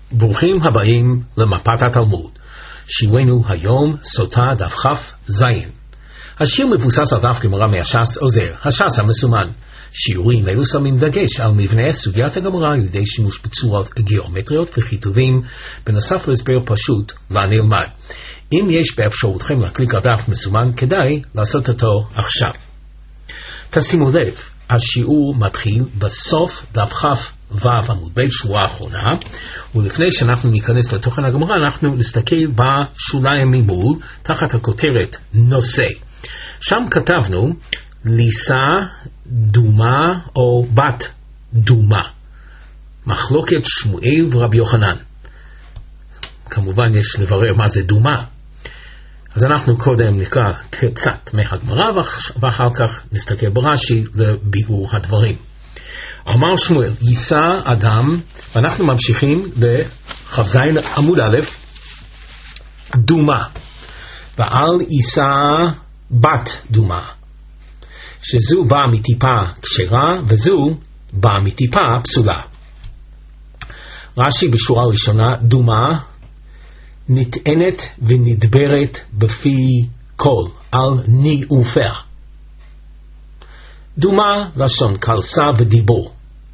ברוכים הבאים למפת התלמוד. שיעורנו היום סוטה דף כף זין. השיר מבוסס על דף גמרא מהש"ס עוזר, הש"ס המסומן. שיעורים אלו שמים דגש על מבנה סוגיית הגמרא על ידי שימוש בצורות גיאומטריות וכיתובים, בנוסף להסבר פשוט לנלמד. אם יש באפשרותכם להקליק על דף מסומן, כדאי לעשות אותו עכשיו. תשימו לב, השיעור מתחיל בסוף דף כף ו' עמוד ב', שורה האחרונה, ולפני שאנחנו ניכנס לתוכן הגמרא, אנחנו נסתכל בשוליים ממול, תחת הכותרת נושא. שם כתבנו ליסה דומה או בת דומה. מחלוקת שמואל ורבי יוחנן. כמובן יש לברר מה זה דומה. אז אנחנו קודם נקרא קצת מהגמרא ואחר כך נסתכל ברש"י לביאור הדברים. אמר שמואל, יישא אדם, ואנחנו ממשיכים בכ"ז עמוד א', דומה, ועל יישא בת דומה, שזו באה מטיפה כשרה וזו באה מטיפה פסולה. רש"י בשורה ראשונה, דומה נטענת ונדברת בפי כל על ניאופיה. דומה לשון קלסה ודיבור.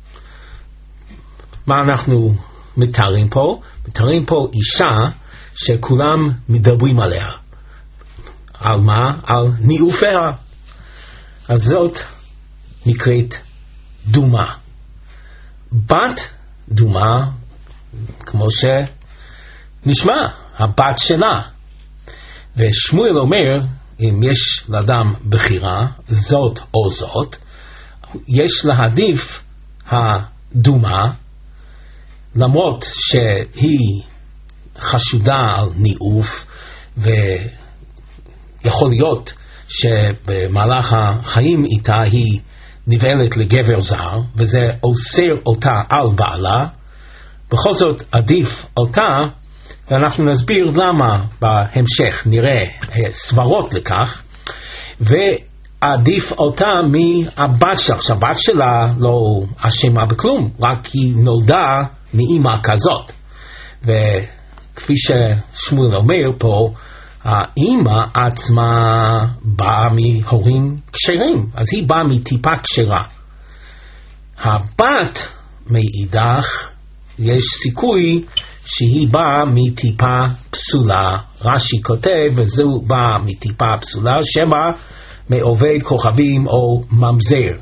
מה אנחנו מתארים פה? מתארים פה אישה שכולם מדברים עליה. על מה? על ניאופיה. אז זאת נקראת דומה. בת דומה, כמו שנשמע, הבת שלה. ושמואל אומר, אם יש לאדם בחירה, זאת או זאת, יש להעדיף הדומה, למרות שהיא חשודה על ניאוף, ויכול להיות שבמהלך החיים איתה היא נבעלת לגבר זר, וזה אוסר אותה על בעלה, בכל זאת עדיף אותה, ואנחנו נסביר למה בהמשך, נראה סברות לכך, ועדיף אותה מהבת שלה. שהבת שלה לא אשמה בכלום, רק היא נולדה מאמא כזאת. וכפי ששמואל אומר פה, האמא עצמה באה מהורים כשרים, אז היא באה מטיפה כשרה. הבת מאידך, יש סיכוי שהיא באה מטיפה פסולה. רש"י כותב, וזו באה מטיפה פסולה, שמה מעובד כוכבים או ממזר.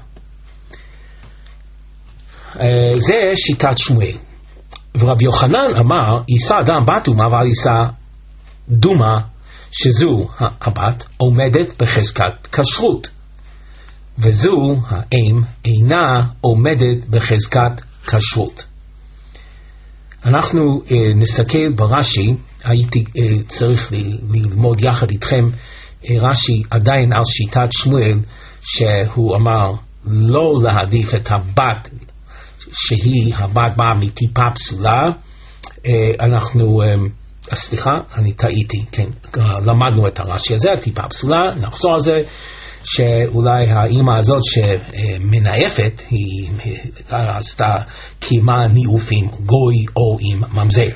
זה שיטת שמואל. ורבי יוחנן אמר, יישא אדם בת דומה ועל יישא דומה, שזו הבת עומדת בחזקת כשרות, וזו האם אינה עומדת בחזקת כשרות. אנחנו נסתכל ברש"י, הייתי צריך ללמוד יחד איתכם רש"י עדיין על שיטת שמואל, שהוא אמר לא להעדיף את הבת שהיא הבת באה מטיפה פסולה. אנחנו, סליחה, אני טעיתי, כן, למדנו את הרש"י הזה, הטיפה פסולה, נחזור על זה, שאולי האמא הזאת שמנאפת היא עשתה קימה ניאופים גוי או עם ממזר.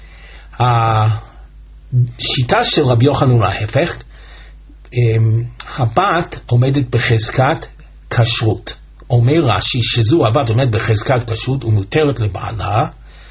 השיטה של רבי יוחנן ההפך, הבת עומדת בחזקת כשרות. אומר רש"י שזו הבת עומדת בחזקת כשרות ומותרת לבעלה,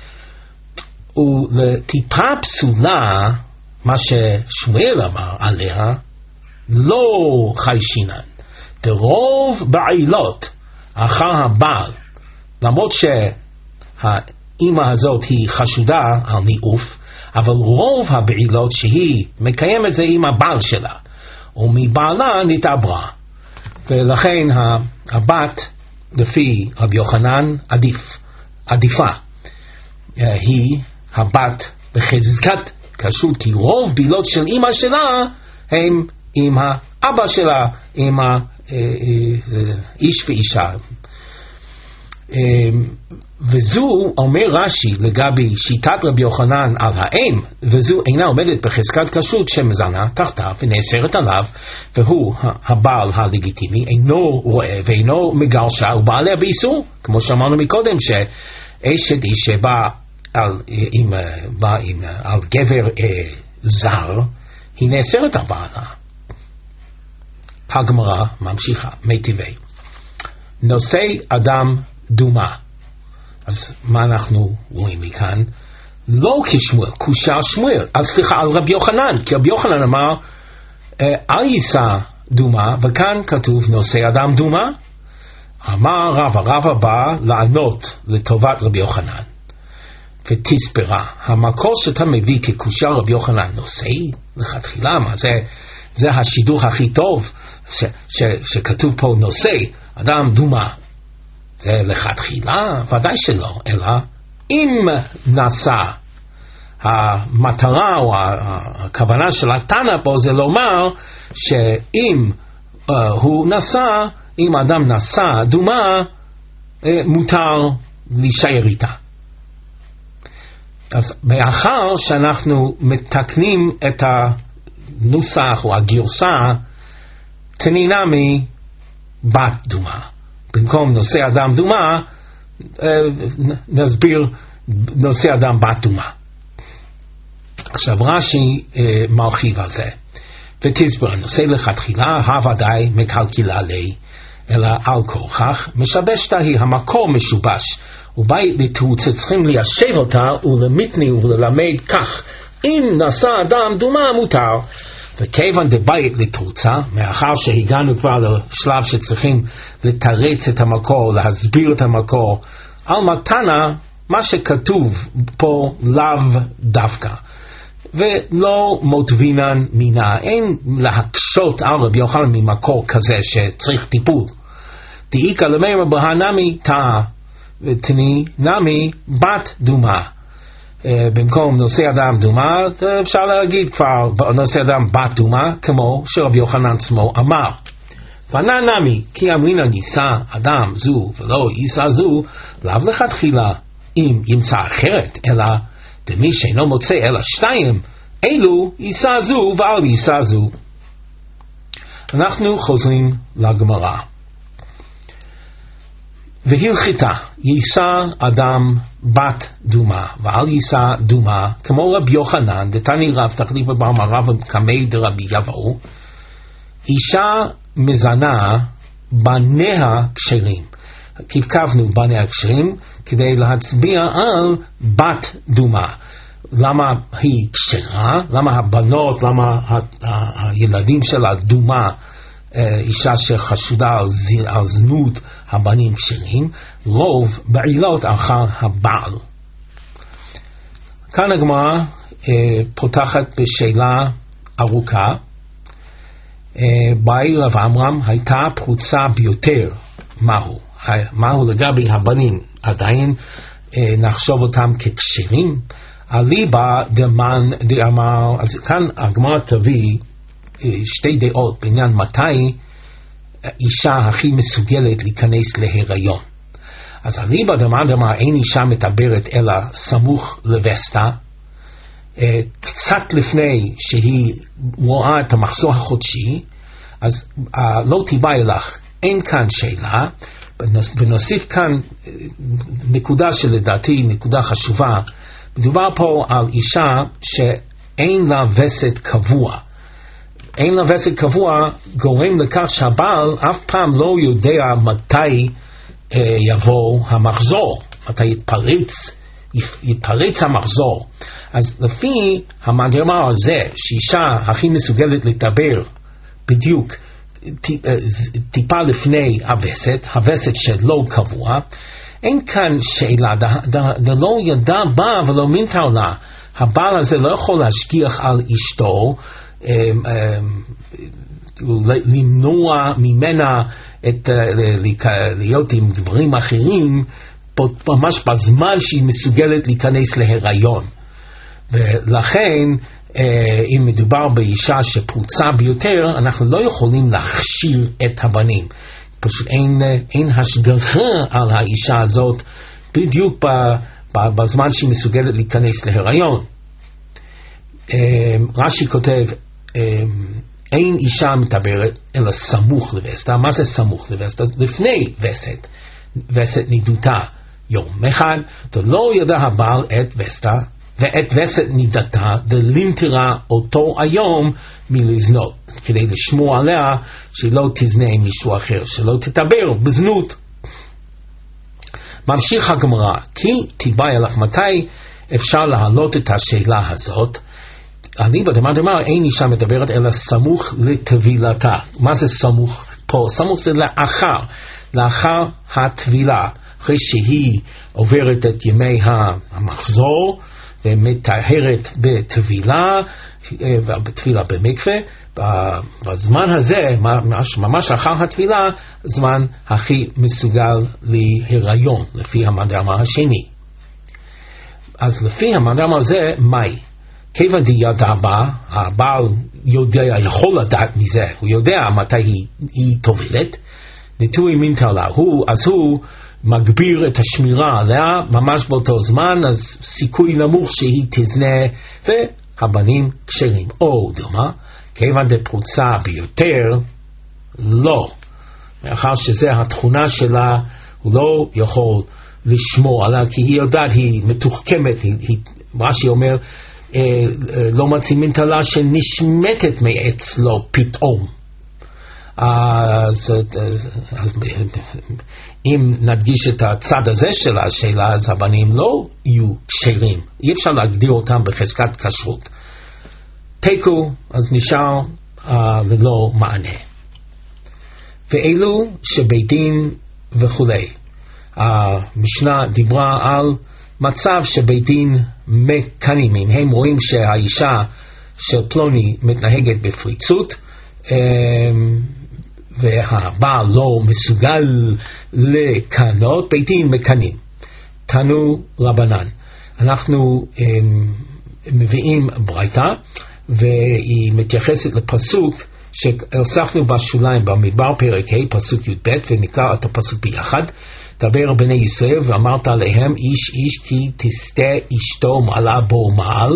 ולטיפה פסולה, מה ששמואל אמר עליה, לא חיישינן. דרוב בעילות אחר הבעל, למרות שהאימא הזאת היא חשודה על ניאוף, אבל רוב הבעילות שהיא מקיימת זה עם הבעל שלה, ומבעלה נתעברה, ולכן הבת לפי רבי יוחנן עדיפה. היא הבת בחזקת כשרות, כי רוב בעילות של אימא שלה הם עם האבא שלה, עם איש ואישה. וזו אומר רש"י לגבי שיטת רבי יוחנן על האם, וזו אינה עומדת בחזקת כשרות שמזנה תחתיו ונאסרת עליו, והוא הבעל הלגיטימי, אינו רואה ואינו מגרשה ובעליה באיסור, כמו שאמרנו מקודם, שאשת איש שבאה על גבר זר, היא נאסרת על בעלה. הגמרא ממשיכה, מיטיבי. נושא אדם דומה. אז מה אנחנו רואים מכאן? לא כשמואל, קושר שמואל, סליחה, על רבי יוחנן, כי רבי יוחנן אמר, אל יישא דומה, וכאן כתוב נושא אדם דומה. אמר רבא בא לענות לטובת רבי יוחנן. ותספרה, המקור שאתה מביא כקושר רבי יוחנן נושא, לכתחילה, מה זה השידוך הכי טוב, שכתוב פה נושא, אדם דומה. זה לכתחילה, ודאי שלא, אלא אם נעשה, המטרה או הכוונה של התנא פה זה לומר, שאם הוא נשא, אם אדם נשא דומה, מותר להישאר איתה. אז מאחר שאנחנו מתקנים את הנוסח או הגרסה, תנינה מבת דומה. במקום נושא אדם דומה, נסביר נושא אדם בת דומה. עכשיו רש"י מרחיב על זה. ותסביר, נושא לכתחילה, הוודאי מקלקלה לי, אלא על כורכך, משבשת היא, המקור משובש, ובית לתרוץ צריכים ליישב אותה ולמיתני וללמד כך, אם נשא אדם דומה מותר, וכיוון דבית לתרוצה, מאחר שהגענו כבר לשלב שצריכים לתרץ את המקור, להסביר את המקור, על מתנה, מה שכתוב פה לאו דווקא, ולא מוטבינן מינה, אין להקשות על רבי יוחנן ממקור כזה שצריך טיפול. תאיקה למר בהנמי תא, ותני נמי בת דומה. במקום נושא אדם דומה, אפשר להגיד כבר נושא אדם בת דומה, כמו שרבי יוחנן עצמו אמר. ונא נמי, כי אמרינן יישא אדם זו ולא יישא זו, לאו לכתחילה, אם ימצא אחרת, אלא דמי שאינו מוצא אלא שתיים, אלו יישא זו ואל יישא זו. אנחנו חוזרים לגמרא. והלכתה, יישא אדם בת דומה, ואל יישא דומה, כמו רבי יוחנן, דתני רב תחליף בברמה רב קמי דרבי יבואו, אישה מזנה בניה כשרים. כתבנו בניה כשרים, כדי להצביע על בת דומה. למה היא כשרה? למה הבנות, למה הילדים שלה דומה? אישה שחשודה על זנות, הבנים כשרים, רוב בעילות אחר הבעל. כאן הגמרא פותחת בשאלה ארוכה. באי רב עמרם הייתה פרוצה ביותר. מהו לגבי הבנים? עדיין נחשוב אותם ככשרים? אליבא דמן דאמר, אז כאן הגמרא תביא שתי דעות בעניין מתי אישה הכי מסוגלת להיכנס להיריון. אז אליבא דאמר אין אישה מטברת אלא סמוך לווסתה, קצת לפני שהיא רואה את המחזור החודשי, אז לא תיבא אלך. אין כאן שאלה, ונוסיף כאן נקודה שלדעתי נקודה חשובה. מדובר פה על אישה שאין לה וסת קבוע. אין לה וסת קבוע גורם לכך שהבעל אף פעם לא יודע מתי יבוא המחזור, מתי יתפרץ המחזור. אז לפי המאמר הזה, שאישה הכי מסוגלת לדבר בדיוק טיפה לפני הווסת שלא קבוע, אין כאן שאלה, לא ידע בה ולא מינתה לה. הבעל הזה לא יכול להשגיח על אשתו, למנוע ממנה להיות עם גברים אחרים, ממש בזמן שהיא מסוגלת להיכנס להיריון. ולכן, אם מדובר באישה שפרוצה ביותר, אנחנו לא יכולים להכשיר את הבנים. פשוט אין השגחה על האישה הזאת בדיוק בזמן שהיא מסוגלת להיכנס להיריון. רש"י כותב, אין אישה מטברת אלא סמוך לווסת. מה זה סמוך לווסת? לפני וסת נידותה יום אחד, ולא ידע הבעל את וסתה, ואת וסת נידתה, ולנטרה אותו היום מלזנות, כדי לשמור עליה שלא תזנה עם מישהו אחר, שלא תתעבר בזנות. ממשיך הגמרא, כי תיבאי לך מתי אפשר להעלות את השאלה הזאת. אליבא דמר אין אישה מדברת אלא סמוך לטבילתה. מה זה סמוך פה? סמוך זה לאחר הטבילה, אחרי שהיא עוברת את ימי המחזור ומטהרת בטבילה ובטבילה במקווה. בזמן הזה, ממש אחר הטבילה, זמן הכי מסוגל להיריון, לפי המאמר השני. אז לפי המאמר הזה, מאי? כיוון דידע בה, הבעל יודע, יכול לדעת מזה, הוא יודע מתי היא טובלת, נטוי מינתה לה, אז הוא מגביר את השמירה עליה, ממש באותו זמן, אז סיכוי נמוך שהיא תזנה, והבנים כשרים. או דומה, כיוון דפרוצה ביותר, לא. מאחר שזה התכונה שלה, הוא לא יכול לשמור עליה, כי היא יודעת, היא מתוחכמת, מה שהיא אומר, לא מצימין תלה שנשמטת מעץ לו פתאום. אז אם נדגיש את הצד הזה של השאלה, אז הבנים לא יהיו כשרים. אי אפשר להגדיר אותם בחזקת כשרות. תיקו, אז נשאר ללא מענה. ואלו שבית דין וכולי. המשנה דיברה על מצב שבית דין מקנים, אם הם רואים שהאישה של פלוני מתנהגת בפריצות, והבעל לא מסוגל לקנות, בית דין מקנים. תנו רבנן. אנחנו מביאים ברייתא, והיא מתייחסת לפסוק שהוספנו בשוליים במדבר פרק ה' פסוק י"ב, ונקרא את הפסוק ביחד. דבר בני ישראל ואמרת עליהם איש איש כי תסתה אשתו מעלה בו מעל.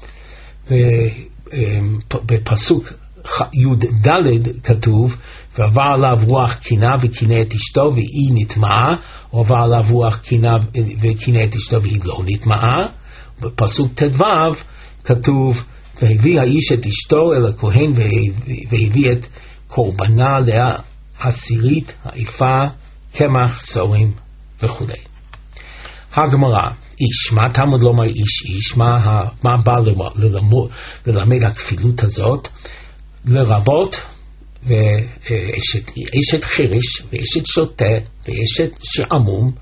בפסוק י"ד כתוב ועבר עליו רוח קינה וקינא את אשתו והיא נטמעה, או עבר עליו רוח קינה וקינא את אשתו והיא לא נטמעה. בפסוק ט"ו כתוב והביא האיש את אשתו אל הכהן והביא את קורבנה לעשירית האיפה קמח שעורים וכו'. הגמרא, איש, מה תלמוד לומר איש איש? מה בא ללמד הכפילות הזאת? לרבות ואשת חירש ואשת שוטה ואשת שעמום.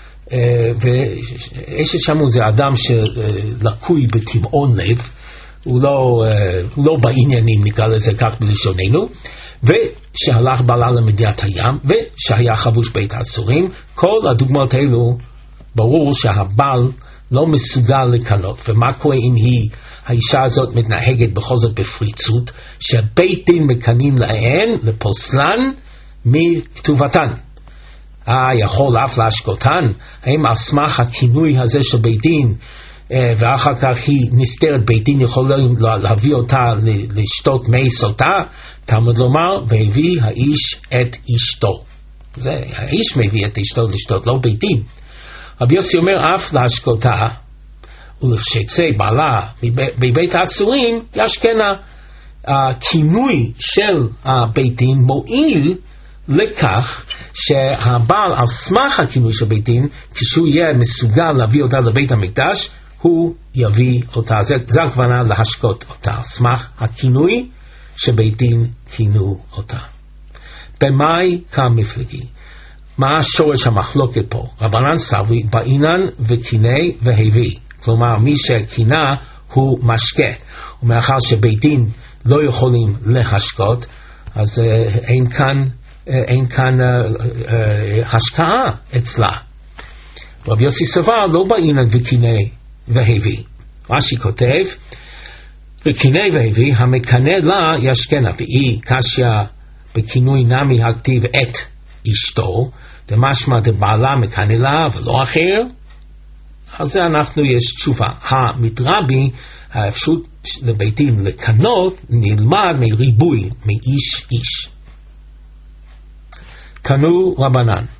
ואשת שעמום זה אדם שלקוי בתימאון לב, הוא לא בעניינים, נקרא לזה כך בלשוננו, ושהלך בעלה למדינת הים, ושהיה חבוש בית האסורים. כל הדוגמאות האלו ברור שהבעל לא מסוגל לקנות. ומה קורה אם האישה הזאת מתנהגת בכל זאת בפריצות, שבית דין מקנים להן לפוסלן מכתובתן. יכול אף להשקותן? האם על סמך הכינוי הזה של בית דין ואחר כך היא נסתרת, בית דין יכול להביא אותה לשתות מי סוטה? תלמוד לומר והביא האיש את אשתו. זה האיש מביא את אשתו לשתות, לא בית דין. רבי יוסי אומר אף להשקותה ולכשיצא בעלה מבית האסורים ישכנה. הכינוי של הבית דין מועיל לכך שהבעל על סמך הכינוי של בית דין, כשהוא יהיה מסוגל להביא אותה לבית המקדש, הוא יביא אותה. זה הכוונה להשקות אותה על סמך הכינוי שבית דין כינו אותה. במאי כמפלגי, מה שורש המחלוקת פה? רבנן סברי בעינן וקינא והביא, כלומר מי שקינה הוא משקה, ומאחר שבית דין לא יכולים להשקות, אז אין כאן השקעה אצלה. רבי יוסי סבר לא בעינן וקינא והביא. רש"י כותב וקינא והביא המקנא לה ישכנה, והיא קשיא בכינוי נמי הכתיב את אשתו, דמשמע דבעלה מקנא לה ולא אחר. על זה יש תשובה. המדרבי, האפשרות לבית דין לקנות נלמד מריבוי, מאיש איש. תנו רבנן,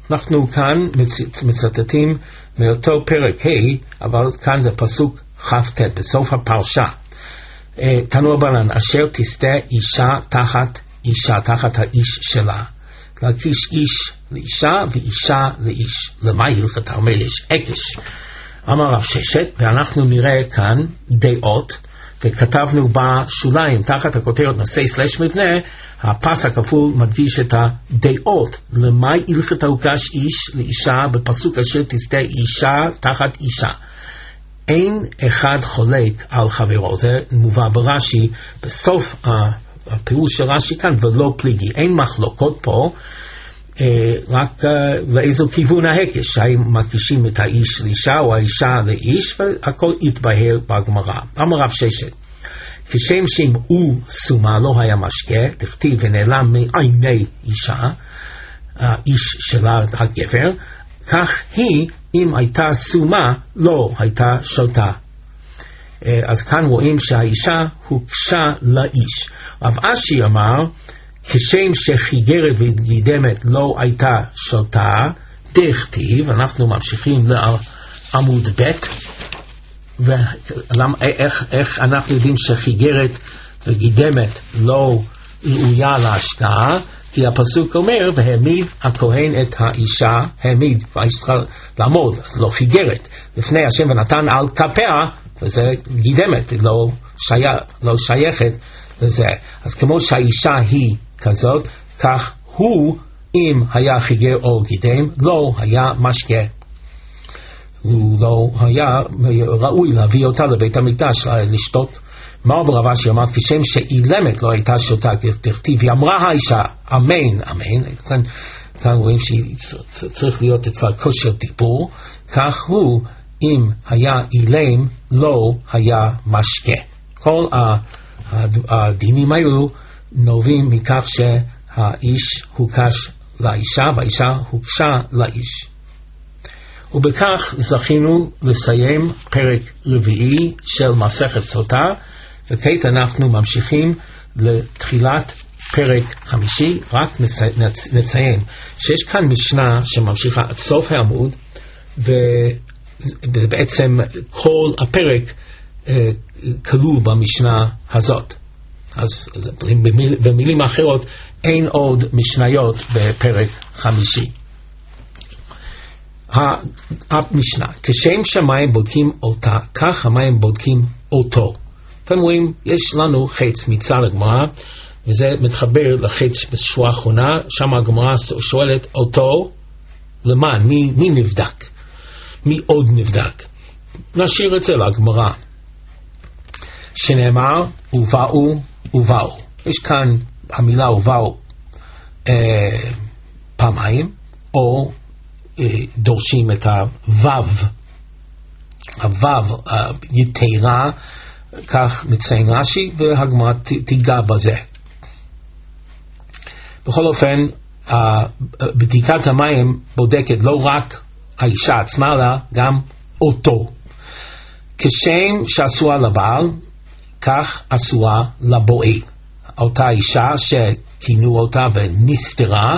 אנחנו כאן מצטטים מאותו פרק ה', אבל כאן זה פסוק כ"ט בסוף הפרשה. תנו רבנן, אשר תסתה אישה תחת האיש שלה, להקיש איש לאישה ואישה לאיש. למה הלכת המלך? יש עקש. אמר רב ששת, ואנחנו נראה כאן דעות, וכתבנו בשוליים תחת הכותרת נושא/מבנה, הפס הכפול מדגיש את הדעות. למה הלכת הוקש איש לאישה בפסוק אשר תסתה אישה תחת אישה? אין אחד חולק על חברו. זה מובא ברש"י בסוף הפירוש של רש"י כאן, ולא פליגי. אין מחלוקות פה, רק לאיזו כיוון ההקש, האם מקישים את האיש לאישה או האישה לאיש, והכל יתבהר בגמרא. אמר רב ששת, כשם שמעו סומה לא היה משקה, תכתיב ונעלם מעיני אישה, האיש שלה הגבר, כך היא, אם הייתה סומה, לא הייתה שותה. אז כאן רואים שהאישה הוקשה לאיש. רב אשי אמר, כשם שחיגרת וגידמת לא הייתה שותה, דכתיב, אנחנו ממשיכים לעמוד ב', איך אנחנו יודעים שחיגרת וגידמת לא ראויה להשקעה? כי הפסוק אומר, והעמיד הכהן את האישה, העמיד, והאיש צריכה לעמוד, אז לא חיגרת, לפני השם ונתן על כפיה, וזה גידמת, לא שייכת לזה. אז כמו שהאישה היא כזאת, כך הוא, אם היה חיגר או גידם, לא היה משקה. הוא לא היה ראוי להביא אותה לבית המקדש לשתות. מה רב אשי אמר, כשם שאילמת לא הייתה שותה, תכתיב, היא אמרה האישה, אמן, אמן. כאן רואים שצריך להיות אצלה כושר דיבור, כך הוא, אם היה אילם, לא היה משקה. כל הדינים האלו נובעים מכך שהאיש הוקש לאישה והאישה הוקשה לאיש. ובכך זכינו לסיים פרק רביעי של מסכת סוטה, וכעת אנחנו ממשיכים לתחילת פרק חמישי. רק נציין שיש כאן משנה שממשיכה עד סוף העמוד, ובעצם כל הפרק כלול במשנה הזאת. אז במילים אחרות, אין עוד משניות בפרק חמישי. המשנה, כשם שהמים בודקים אותה, כך המים בודקים אותו. אתם רואים, יש לנו חץ מצד הגמרא, וזה מתחבר לחץ בשורה האחרונה, שם הגמרא שואלת אותו, למען, מי נבדק? מי עוד נבדק? נשאיר את זה לגמרא. שנאמר, ובאו. יש כאן המילה ובאו פעמיים, או דורשים את הוו, יתרה, כך מציין רש"י, והגמרא תיגע בזה. בכל אופן, בדיקת המים בודקת לא רק האישה עצמה, אלא גם אותו. כשם שאסורה לבעל, כך אסורה לבועל. אותה אישה שכינו אותה ונסתרה,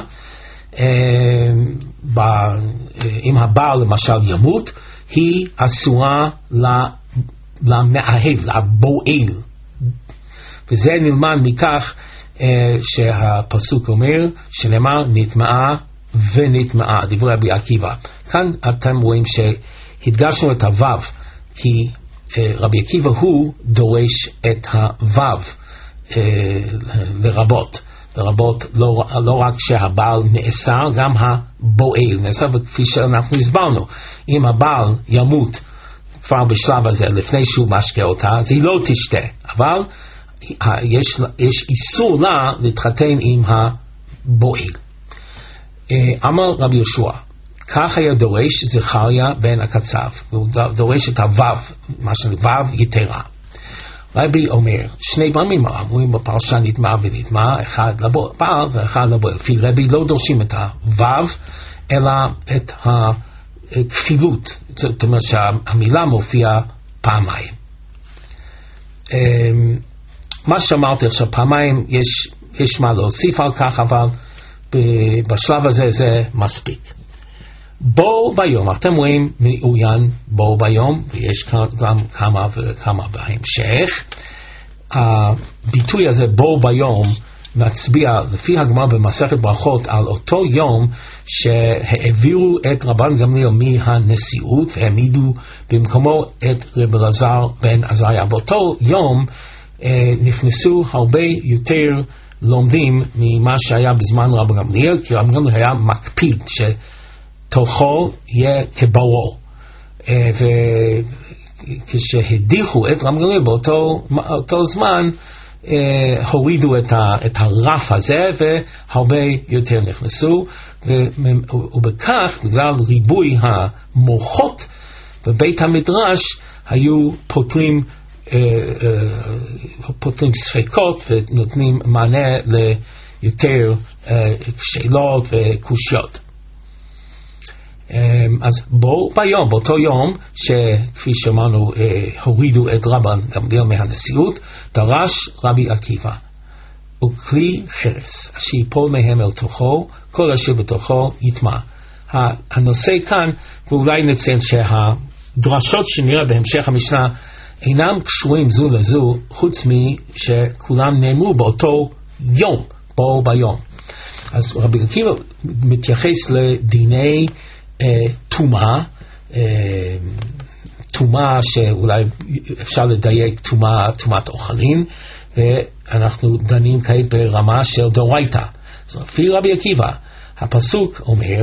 אם הבעל למשל ימות, היא אסורה למאהב, לבועל. וזה נלמד מכך שהפסוק אומר, שנאמר נטמעה ונטמעה, דברי רבי עקיבא. כאן אתם רואים שהדגשנו את הוו, כי רבי עקיבא הוא דורש את הוו לרבות לא רק שהבעל נאסר, גם הבועל נאסר, וכפי שאנחנו הסברנו, אם הבעל ימות כבר בשלב הזה לפני שהוא משקה אותה, אז היא לא תשתה, אבל יש איסור לה להתחתן עם הבועל. אמר רבי יהושע, כך היה דורש זכריה בן הקצב, הוא דורש את הוו, מה שנקרא וו יתרה. רבי אומר, שני פעמים אמורים בפרשה נטמעה ונטמעה, אחד לבעל ואחד לבועל. לפי רבי לא דורשים את הוו, אלא את הכפילות, זאת אומרת שהמילה מופיעה פעמיים. מה שאמרתי עכשיו, פעמיים יש מה להוסיף על כך, אבל בשלב הזה זה מספיק. בו ביום, אתם רואים מעוין בו ביום, ויש גם כמה וכמה בהמשך. הביטוי הזה בו ביום מצביע לפי הגמרא במסכת ברכות על אותו יום שהעבירו את רבן גמליאל מהנשיאות והעמידו במקומו את רב אלעזר בן עזריה. באותו יום נכנסו הרבה יותר לומדים ממה שהיה בזמן רבן גמליאל, כי רבן גמליאל היה מקפיד שתוכו יהיה כברו, וכשהדיחו את רבן גמליאל באותו זמן הורידו את הרף הזה והרבה יותר נכנסו, ובכך בגלל ריבוי המוחות בבית המדרש היו פותרים ספקות ונותנים מענה ליותר שאלות וקושיות. אז ביום, באותו יום שכפי שאמרנו הורידו את רבן גמליאל מהנשיאות, דרש רבי עקיבא וכלי חרס אשר ייפול מהם אל תוכו, כל אשר בתוכו יטמע. הנושא כאן, ואולי נציין שהדרשות שנראה בהמשך המשנה אינם קשורים זו לזו, חוץ משכולם נאמרו באותו יום, בו ביום. אז רבי עקיבא מתייחס לדיני תומה, תומה שאולי אפשר לדייק תומת אוכלים, ואנחנו דנים כעת ברמה של דאורייתא. אז לפי רבי עקיבא הפסוק אומר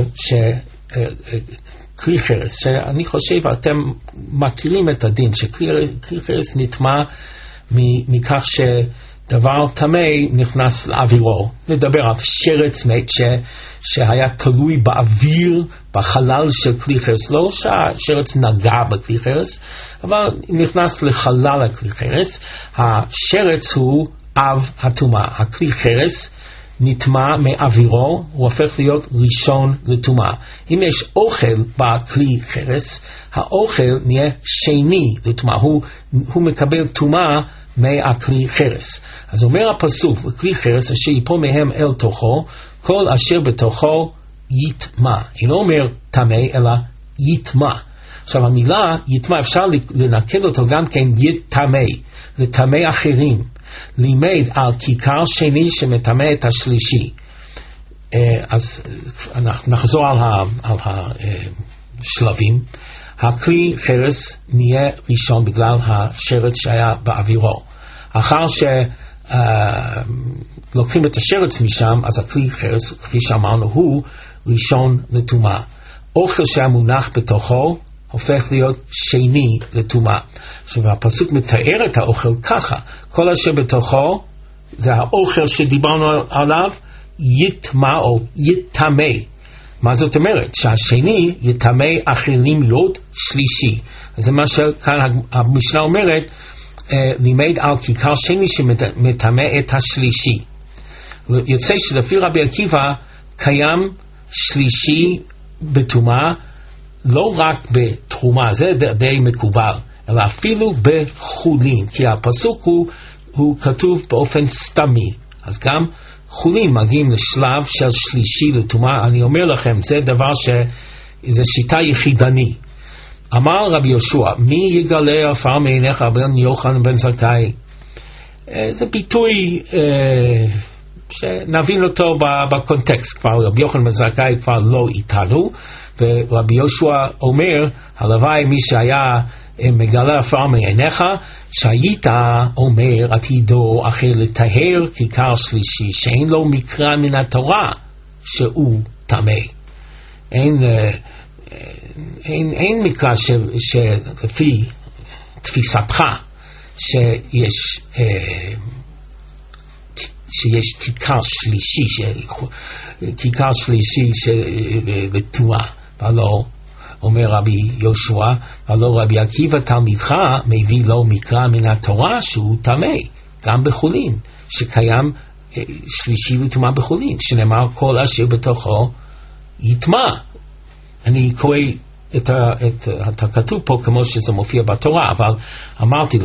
כלי חרס, שאני חושב אתם מכירים את הדין שכלי חרס נטמע מכך שדבר טמא נכנס לאווירו. נדבר על שרץ מת שהיה תלוי באוויר, בחלל של כלי חרס, לא שהשרץ נגע בכלי חרס, אבל נכנס לחלל הכלי חרס. השרץ הוא אב הטומאה, הכלי חרס נטמע מאווירו, הוא הופך להיות ראשון לטומאה. אם יש אוכל בכלי חרס, האוכל נהיה שני לטומאה, הוא מקבל טומאה מהכלי חרס. אז אומר הפסוק, וכלי חרס אשר ייפול מהם אל תוכו, כל אשר בתוכו יטמע. אינו אומר טמא אלא יטמע. עכשיו המילה יטמע אפשר לנקד אותו גם כן יטמא, לטמא אחרים, לימד על כיכר שני שמטמא את השלישי. אז נחזור על השלבים. הכלי חרס נהיה ראשון בגלל השרץ שהיה באווירו. אחר שלוקחים את השרץ משם, אז הכלי חרס, כפי שאמרנו, הוא ראשון לטומאה. אוכל שהמונח בתוכו הופך להיות שני לטומאה. עכשיו הפסוק מתאר את האוכל ככה, כל אשר בתוכו, זה האוכל שדיברנו עליו, יטמע או יטמא. מה זאת אומרת? שהשני יטמא אחרים להיות שלישי. אז זה מה שכאן המשנה אומרת, לימד על כיכר שני שמטמא את השלישי. יוצא שלפי רבי עקיבא קיים שלישי בטומאה, לא רק בתרומה, זה די מקובל, אלא אפילו בחולין, כי הפסוק הוא כתוב באופן סתמי. אז גם חולין מגיעים לשלב של שלישי לטומאה. אני אומר לכם, זה דבר זה שיטה יחידני. אמר רבי יהושע, מי יגלה עפר מעיניך בן יוחנן בן זכאי? זה ביטוי שנבין אותו בקונטקסט. כבר רבי יוחנן בן זכאי כבר לא איתנו, ורבי יהושע אומר, הלוואי מי שהיה מגלה עפר מעיניך, שהיית אומר עתידו אחר לטהר כיכר שלישי, שאין לו מקרא מן התורה שהוא טמא. אין מקרא שלפי תפיסתך שיש כיכר שלישי לטומאה. ולא, אומר רבי יהושע, ולא רבי עקיבא תלמידך מביא לו מקרא מן התורה שהוא טמא, גם בחולין, שקיים שלישי לטומאה בחולין, שנאמר כל אשר בתוכו יטמע. אני קורא את הכתוב פה כמו שזה מופיע בתורה, אבל אמרתי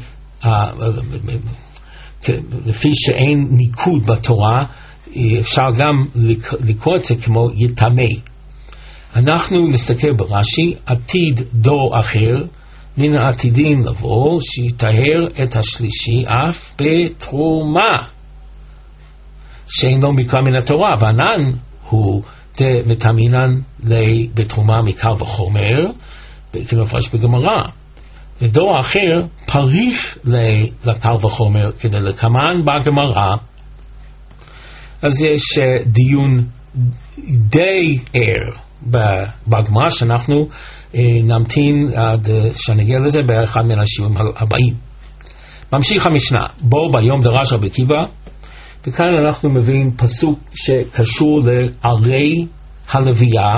לפי שאין ניקוד בתורה, אפשר גם לקרוא את זה כמו יטמא. אנחנו נסתכל ברש"י, עתיד דור אחר, מן העתידים לבוא, שיטהר את השלישי אף בתרומה, שאין לו מקרא מן התורה, וענן הוא מטעמינן בתרומה מקל וחומר, כמפרש בגמרא. ודור אחר פריך לקל וחומר כדי לקמן בגמרא. אז יש דיון די ער בגמרא שאנחנו נמתין עד שנגיע לזה באחד מן השיעורים הבאים. ממשיך המשנה, בו ביום דרש רבי עקיבא, וכאן אנחנו מביאים פסוק שקשור לערי הלוויה,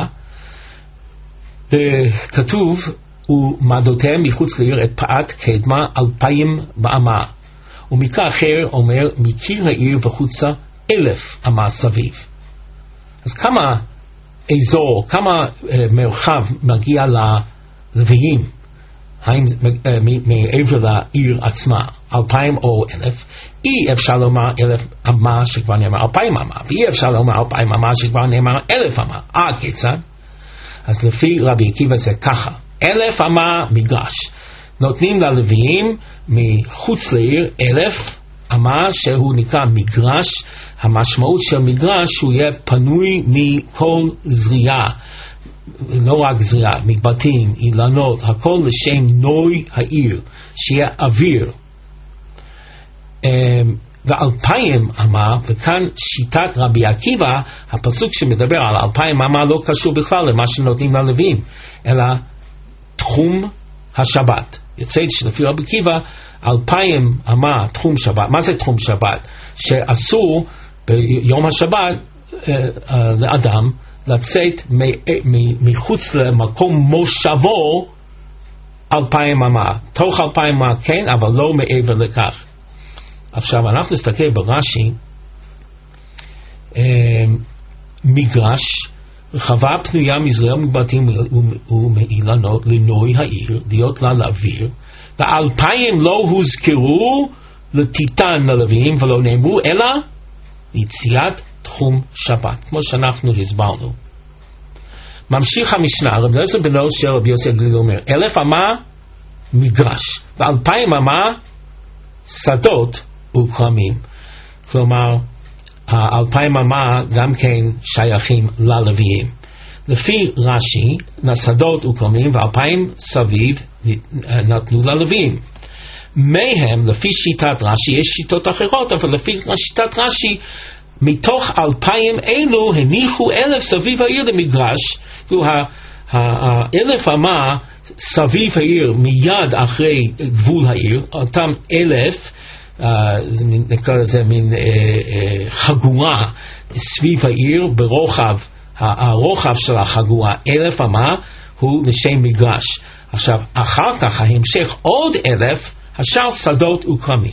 וכתוב, ומדותיהם מחוץ לעיר את פאת קדמה 2,000 באמה, ומקרא אחר אומר מקיר העיר וחוצה 1,000 אמה סביב. אז כמה אזור, כמה מרחב מגיע ללוויים, האם מעבר לעיר עצמה 2,000 או 1,000? אי אפשר לומר 1,000 אמה שכבר נאמר 2,000 אמה, ואי אפשר לומר 2,000 אמה שכבר נאמר 1,000 אמה. כיצד? אז לפי רבי עקיבא זה ככה, 1,000 אמה מגרש, נותנים ללוויים מחוץ לעיר 1,000 אמה שהוא נקרא מגרש. המשמעות של מגרש הוא יהיה פנוי מכל זריעה, לא רק זריעה, מבתים, אילנות, הכל לשם נוי העיר, שיהיה אוויר. ו2,000 אמה, וכאן שיטת רבי עקיבא, הפסוק שמדבר על 2,000 אמה לא קשור בכלל למה שנותנים ללוויים, אלא תחום השבת. יוצא שלפי רבי עקיבא 2,000 אמה תחום שבת. מה זה תחום שבת? שאסור ביום השבת לאדם לצאת מחוץ למקום מושבו 2,000 אמה. תוך 2,000 אמה כן, אבל לא מעבר לכך. עכשיו אנחנו נסתכל ברש"י, מגרש, רחבה פנויה מזרע מבתים ומאילנות לנוי העיר, להיות לה לאוויר, ו2,000 לא הוזכרו לטיטן ללוויים ולא נאמרו אלא ליציאת תחום שבת, כמו שאנחנו הסברנו. ממשיך המשנה, רבי אליעזר בנו של רבי יוסי הגלילי אומר, 1,000 אמה מגרש, ו2,000 אמה שדות וכרמים. כלומר, 2,000 אמה גם כן שייכים ללוויים. לפי רש"י, שדות וכרמים ו2,000 סביב נתנו ללוויים. מהם, לפי שיטת רש"י, יש שיטות אחרות, אבל לפי שיטת רש"י, מתוך 2,000 אלו הניחו 1,000 סביב העיר למגרש, 1,000 אמה סביב העיר מיד אחרי גבול העיר, אותם 1,000, נקרא לזה מין חגורה סביב העיר ברוחב, הרוחב של החגורה 1,000 אמה הוא לשם מגרש. עכשיו אחר כך ההמשך עוד 1,000 השאר שדות וכרמים.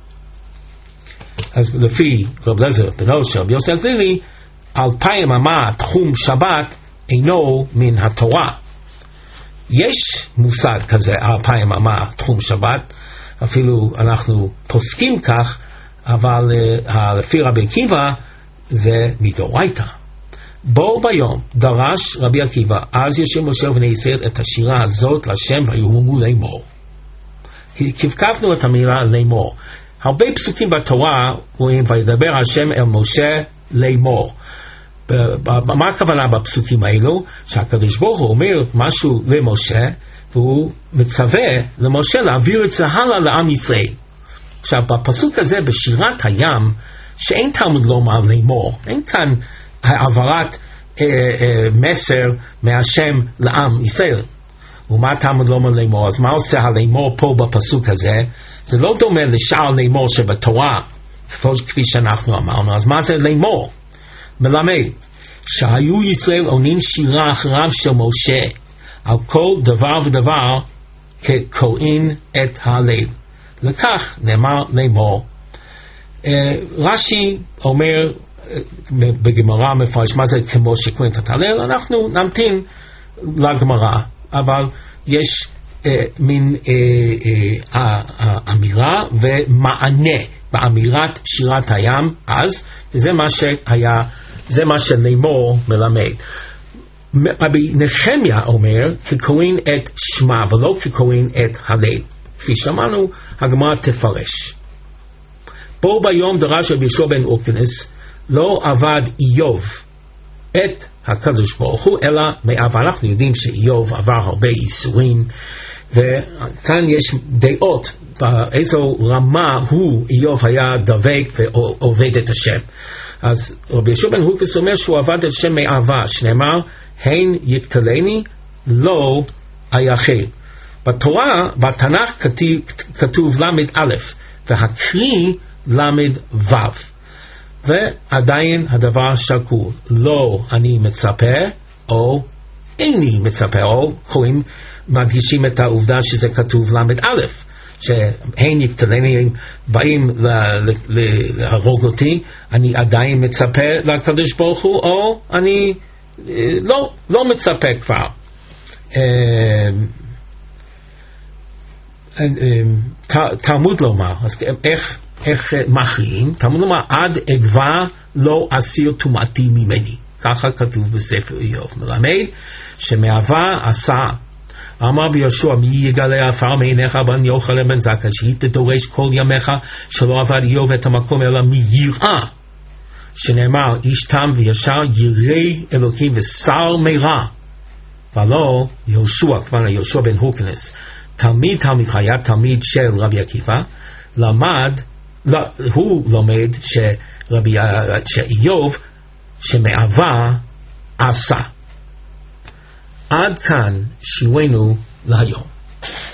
אז לפי רבי אליעזר בנו של רבי יוסי הגלילי 2,000 אמה תחום שבת אינו מן התורה. יש מושג כזה 2,000 אמה תחום שבת, אפילו אנחנו פוסקים כך, אבל לפי רבי עקיבא זה מדאורייתא. בו ביום דרש רבי עקיבא, אז ישב משה ובני ישראל את השירה הזאת לשם ויאמרו לאמור. כבקפנו את המילה לאמור. הרבה פסוקים בתורה רואים וידבר השם אל משה לאמור. מה הכוונה בפסוקים האלו? שהקדוש ברוך הוא אומר משהו למשה, והוא מצווה למשה להעביר את זה הלאה לעם ישראל. עכשיו בפסוק הזה בשירת הים, שאין תלמוד לומר לאמור, אין כאן העברת מסר מהשם לעם ישראל. ומה תלמוד לומר לאמור? אז מה עושה הלאמור פה בפסוק הזה? זה לא דומה לשאר לאמור שבתורה, כפי שאנחנו אמרנו. אז מה זה לאמור? מלמד שהיו ישראל עונים שירה אחריו של משה על כל דבר ודבר כקוראים את הלב. לכך נאמר לאמור. רש"י אומר בגמרא מפרש מה זה כמו שקוראים את הלל. אנחנו נמתין לגמרא, אבל יש מין אמירה ומענה באמירת שירת הים אז, וזה מה שהיה, זה מה שלאמור מלמד. רבי נחמיה אומר כקוראים את שמע ולא כקוראים את הלל, כפי שאמרנו הגמרא תפרש. בו ביום דרש רבי יהושע בן אורקנס לא עבד איוב את הקדוש ברוך הוא אלא מאב. אנחנו יודעים שאיוב עבר הרבה איסורים, וכאן יש דעות באיזו רמה הוא איוב היה דבק ועובד את השם. אז רבי יהושע בן אורקנס אומר שהוא עבד את השם מאהבה, שנאמר הן יקטלני לא היחיד. בתורה, בתנ"ך כתוב למד א' והקרי למד ו', ועדיין הדבר שקול, לא אני מצפה או איני מצפה, או קוראים מדגישים את העובדה שזה כתוב למד א', שהן יקטלני באים להרוג אותי, אני עדיין מצפה לקדוש ברוך הוא, או אני לא מצפה כבר. תלמוד לומר, אז איך מכריעים? תלמוד לומר עד אגבה לא אסיר טומאתי ממני, ככה כתוב בספר איוב, מלמד שמאהבה עשה. אמר ביהושע מי יגלה עפר מעיניך בן יוחנן בן זכאי שהיית דורש כל ימיך שלא עבד איוב את המקום אלא מיראה, שנאמר איש תם וישר ירא אלוקים ושר מרע. ולא יהושע, כבר יהושע בן הורקנס, תלמיד היה תלמיד של רבי עקיבא, למד, הוא לומד שאיוב שמאהבה עשה. עד כאן שיעורנו להיום.